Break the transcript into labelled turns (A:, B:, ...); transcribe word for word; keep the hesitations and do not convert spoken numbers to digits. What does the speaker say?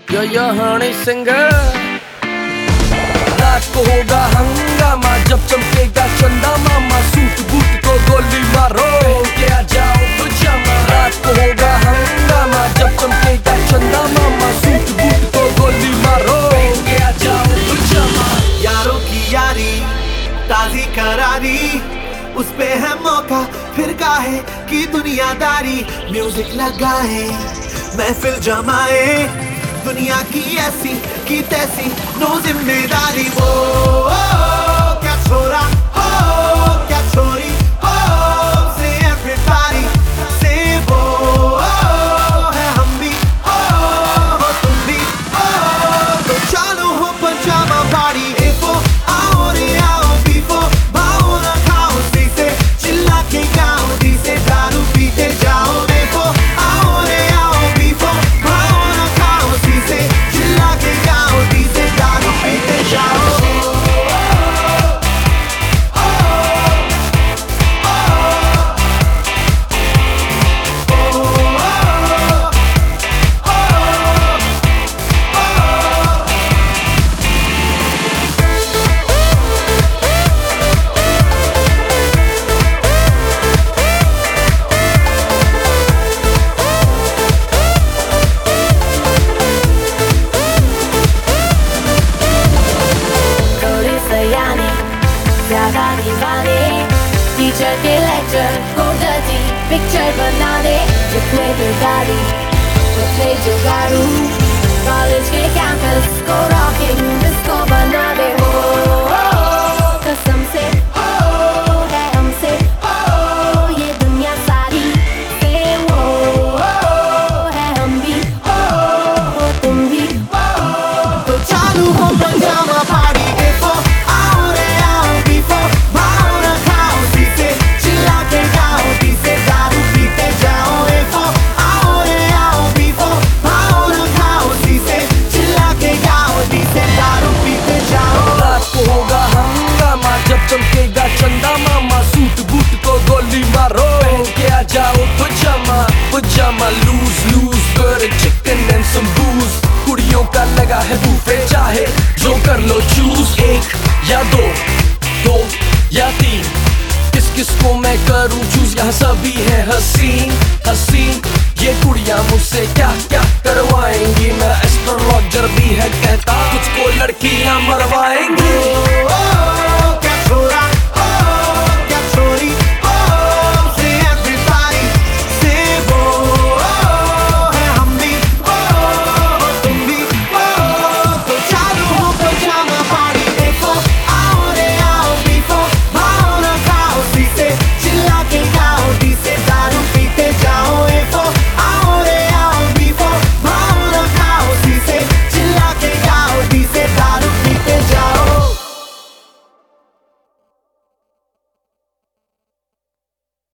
A: Yo, yo, honey singer. रात को होगा हंगामा जब चमकेगा चंदा मामा, सूट बूट को गोली मारो, पहन के आ जाओ पिजामा। रात को होगा हंगामा जब चमकेगा चंदा मामा, सूट बूट को गोली मारो, पहन के आ जाओ पिजामा।
B: यारों की यारी ताजी करारी, उस पे है मौका फिर काहे की दुनियादारी। म्यूजिक लगाए महफिल जमाए, दुनिया की ऐसी की तैसी नो जिम्मेदारी। वो ओ, ओ, क्या छोरा हो क्या छोरी हो, से एवरीबॉडी से वो ओ, है हम भी ओ, हो तुम भी ओ, तो चालू हो पजामा पार्टी। ए फो आओ रे आओ, बी फो भाओ ना खाओ, सी से चिल्ला के गाओ, डी से दारू पीते जाओ। ए फो आओ रे आओ, बी फो भाओ ना खाओ, सी से चिल्ला के गाओ, डी से दारू पीते जाओ।
C: ज्यादा दीवाने टीचर के लेक्चर को डर्टी पिक्चर बना दे, जितने गाड़ी उतने जुगाड़ू, कॉलेज के कैंपस को रॉकिंग डिस्को बना दे। हो कसम से हो है हमसे हो ये दुनिया सारी से, वो है हम भी हो तुम भी हो,
B: तो चालू हो पजामा पार्टी।
A: चमकेगा चंदा मामा, सूट बूट को गोली मारो, पहन के आ जाओ पिजामा। पिजामा लूज लूज कर चिकन एंड सम बूज, कुड़ियों का लगा है बूफे, चाहे जो कर लो चूज। एक या दो, दो या तीन, किस किस को मैं करूं चूज, यहाँ सभी है हसीन।